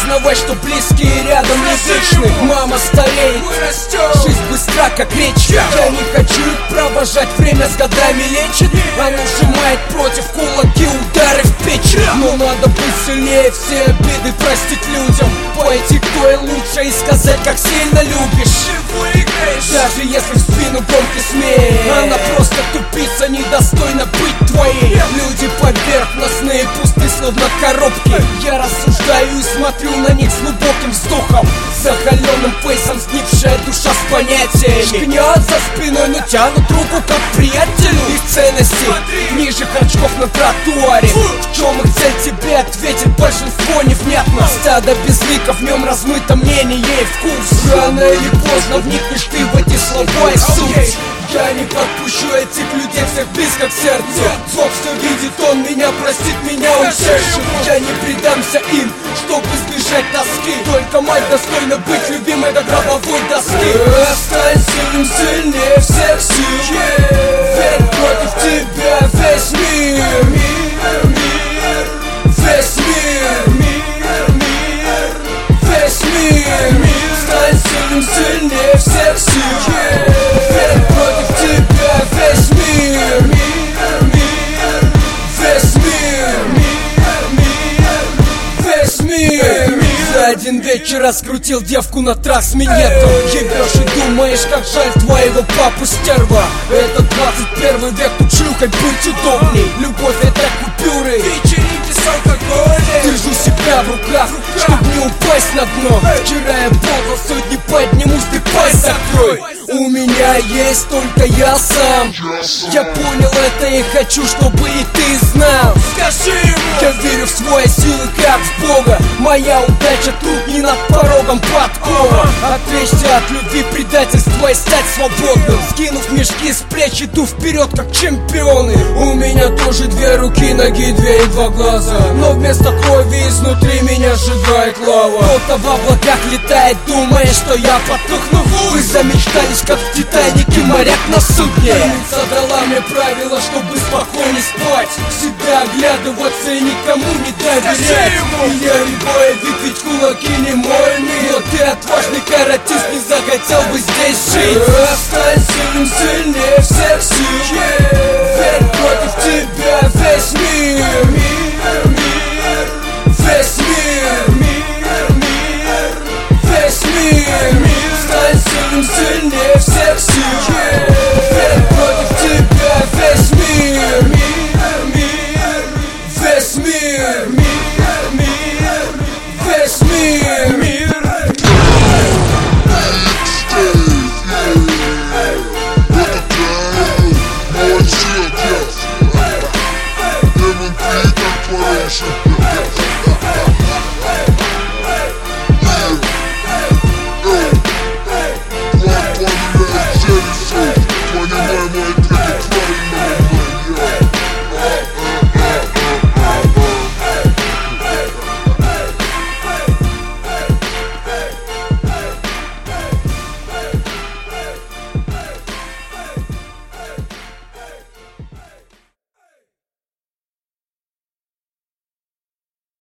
осознавай, что близкие рядом не вечны. Мама стареет, жизнь быстра, как речка. Я не хочу их провожать, время с годами лечит. Оно сжимает против кулаки, удары в печень. Но надо быть сильнее, все обиды простить людям. Пойти к той лучше и сказать, как сильно любишь. Даже если в спину громко смех, она просто тупица, недостойна быть твоей. Люди поверхностные, пусты, словно коробки. Я рассуждаю и смотрю на них с глубоким вздохом. За холеным фейсом сгнившая душа с понятиями. Шкнет за спиной, но тянут руку как приятелю. Их ценности ниже хорчков на тротуаре. В чем их цель, тебе ответит большинство невнятно. Стадо безликов, в нем размыто мнение и вкус. Рано или поздно вникнешь ты в эти слова и суть. Я не подпущу этих людей, всех близко к сердцу. Бог все видит, он меня простит, меня утешит. Я не предамся им, чтобы избежать тоски. Только мать достойна быть любимой до гробовой доски. Останься сильнее всех сил, ведь против тебя весь мир. Весь мир, весь мир. Стань сильнее всех сил, ведь против тебя весь мир. Весь мир, весь мир. За один вечер раскрутил девку на трах с минетом. Ебешь и думаешь, как жаль твоего папу, стерва. Это 21 век, тут шлюхой быть удобней. Любовь это купюры, вечеринки с алкоголем. Держу себя в руках, чтоб не упасть на дно. Вчера я бодал, сегодня поднимусь, ты пасть закрой. У меня есть только я сам. Я понял это и хочу, чтобы и ты знал. Скажи ему, я верю в свои силы, как в Бога. Моя удача тут не над порогом подкова. Отречься от любви, предательства и стать свободным. Скинув мешки с плеч, иду вперед, как чемпионы. У меня тоже две руки, ноги, две и два глаза. Но вместо крови изнутри меня сжигает лава. Кто-то в облаках летает, думая, что я потухну. Вы замечтались, как в Титанике, моряк на судне. Больница дала мне правила, чтобы спокойно спать. Всегда оглядываться и никому не доверять. Я не боевик, ведь кулаки не мойные. Но ты отважный каратист, не захотел бы здесь жить. Останься сильнее всех сил.